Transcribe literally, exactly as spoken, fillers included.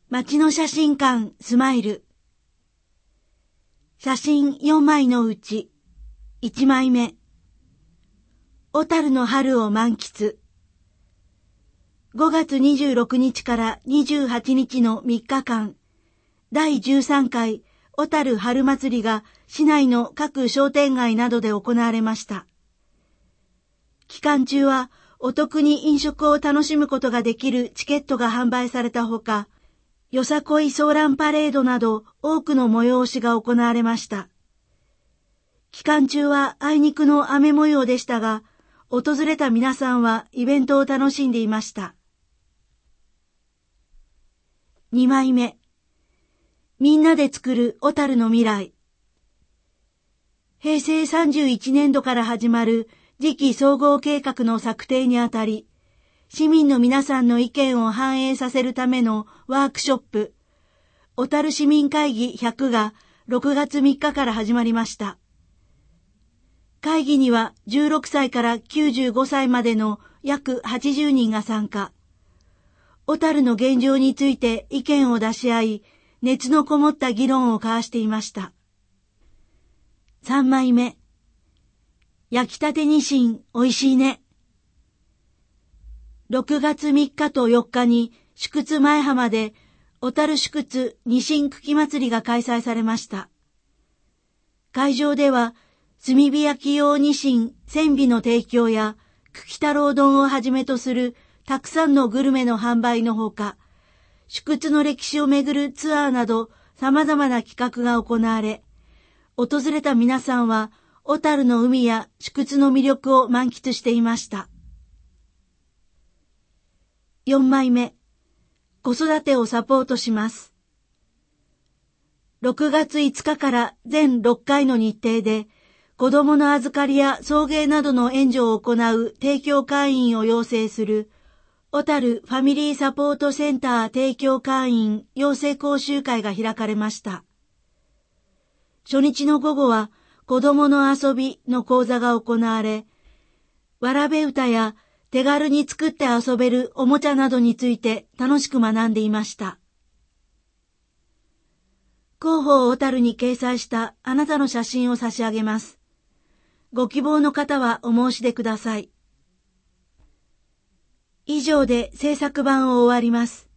街の写真館スマイル。写真よんまいのうちいちまいめ。小樽の春を満喫。ごがつにじゅうろくにちからにじゅうはちにちのみっかかん、だいじゅうさんかい小樽春祭りが市内の各商店街などで行われました。期間中はお得に飲食を楽しむことができるチケットが販売されたほか、よさこいソーランパレードなど多くの催しが行われました。期間中はあいにくの雨模様でしたが、訪れた皆さんはイベントを楽しんでいました。にまいめ。みんなで作る小樽の未来。へいせいさんじゅういちねんどから始まる次期総合計画の策定にあたり、市民の皆さんの意見を反映させるためのワークショップ、小樽市民会議ひゃくがろくがつみっかから始まりました。会議にはじゅうろくさいからきゅうじゅうごさいまでの約はちじゅうにんが参加。小樽の現状について意見を出し合い、熱のこもった議論を交わしていました。さんまいめ。焼きたてニシンおいしいね。ろくがつみっかとよっかに宿津前浜で小樽宿津ニシン茎祭りが開催されました。会場では炭火焼き用ニシンせんびの提供や茎太郎丼をはじめとするたくさんのグルメの販売のほか、宿津の歴史をめぐるツアーなど様々な企画が行われ、訪れた皆さんは小樽の海や宿津の魅力を満喫していました。よんまいめ。子育てをサポートします。ろくがついつかから全ろっかいの日程で、子どもの預かりや送迎などの援助を行う提供会員を養成する、小樽ファミリーサポートセンター提供会員養成講習会が開かれました。初日の午後は、子どもの遊びの講座が行われ、わらべ歌や手軽に作って遊べるおもちゃなどについて楽しく学んでいました。広報小樽に掲載したあなたの写真を差し上げます。ご希望の方はお申し出ください。以上で制作版を終わります。